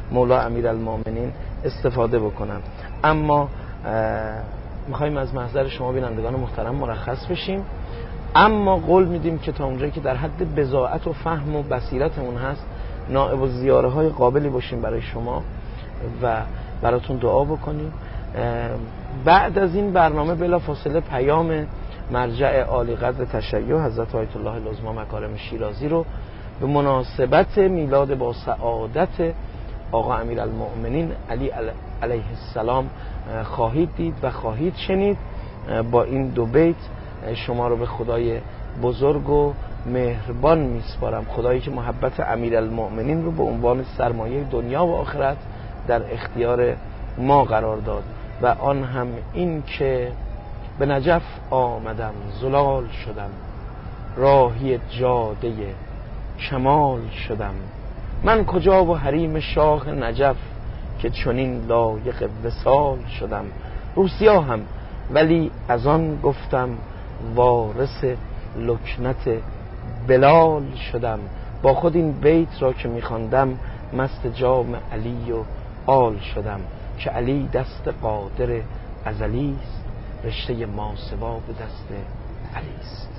مولا امیرالمؤمنین استفاده بکنم. اما میخوایم از محضر شما بینندگان محترم مرخص بشیم، اما قول میدیم که تا اونجایی که در حد بضاعت و فهم و بصیرتمون هست نائب و زیاره های قابلی باشیم برای شما و براتون دعا بکنیم. بعد از این برنامه بلا فاصله پیام مرجع عالی قدر تشیع حضرت آیت الله العظمی مکارم شیرازی رو به مناسبت میلاد با سعادت آقا امیرالمؤمنین علی علیه السلام خواهید دید و خواهید شنید. با این دو بیت شما رو به خدای بزرگ و مهربان میسپارم، خدایی که محبت امیرالمؤمنین رو به عنوان سرمایه دنیا و آخرت در اختیار ما قرار داد و آن هم این که به نجف آمدم زلال شدم، راهی جاده کمال شدم. من کجا و حریم شاه نجف که چنین لایق وصال شدم. روسیا هم ولی از آن گفتم وارث لکنت بلال شدم. با خود این بیت را که میخواندم مست جام علی و آل شدم، که علی دست قادر ازلی است، رشته ماسوا به دست علی است.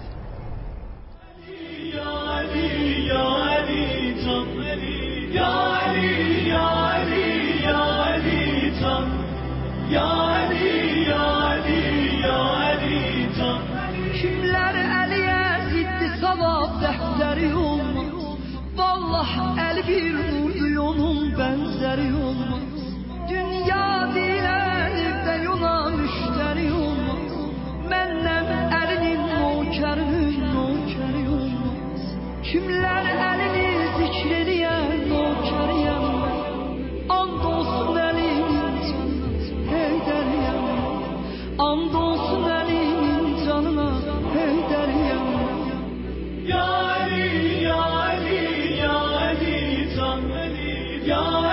یا علی یا علی جان، یا علی یا علی یا علی جان، یا علی یا علی یا علی جان. Kimler Ali'ye ziddi savab defteri olmaz, vallahi el bir vurdu onun benzeri olmaz. Dünya dilenip de yola müşteri olmaz, menden elinin nokərinin nokəri olmaz. Kimler elini zikrediyen nokəriyem ben, and olsun elimin canına heyderiyem ben, and olsun elimin canına heyderiyem ben. Ya Ali ya Ali ya Ali can Ali ya